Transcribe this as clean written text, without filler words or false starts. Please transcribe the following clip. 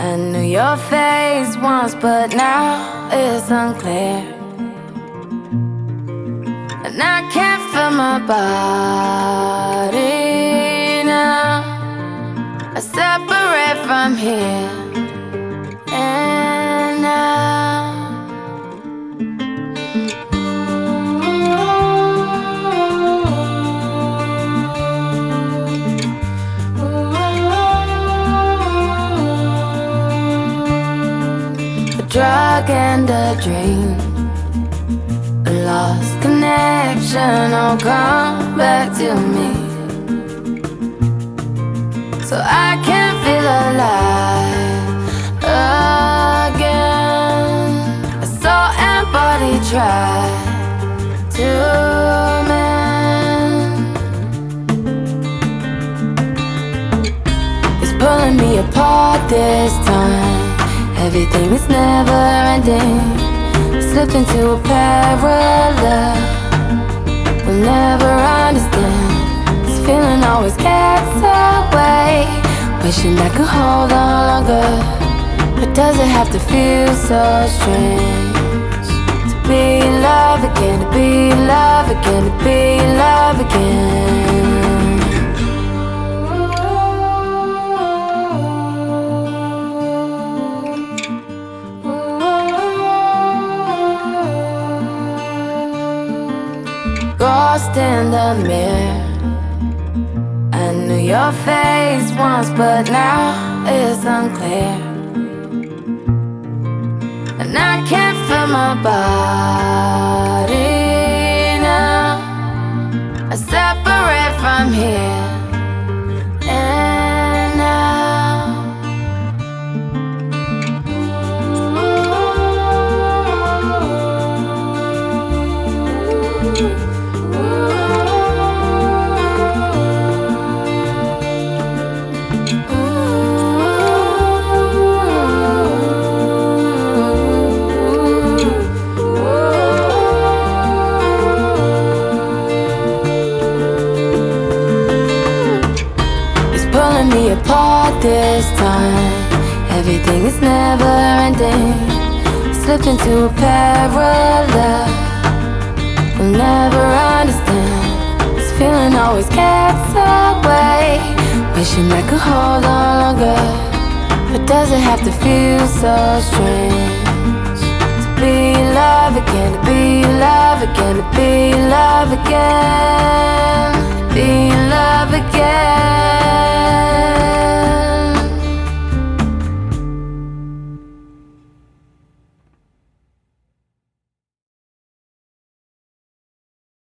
I knew your face once, but now it's unclear. And I can't feel my body now. I separate from here and now. A drug and a dream, a lost connection, all come back to me, so I can feel alive again. A soul and body try to mend. It's pulling me apart this time. Everything is never ending. Slipped into a parallel we'll never understand. This feeling always gets away. Wishing I could hold on longer, but does it have to feel so strange to be in love again, to be in love again, to be in love again? Lost in the mirror, I knew your face once, but now it's unclear. And I can't feel my body now. I separate from here and now. Me apart this time. Everything is never ending. Slipped into a parallel we'll never understand. This feeling always gets away. Wishing I could hold on longer, but does it have to feel so strange to be in love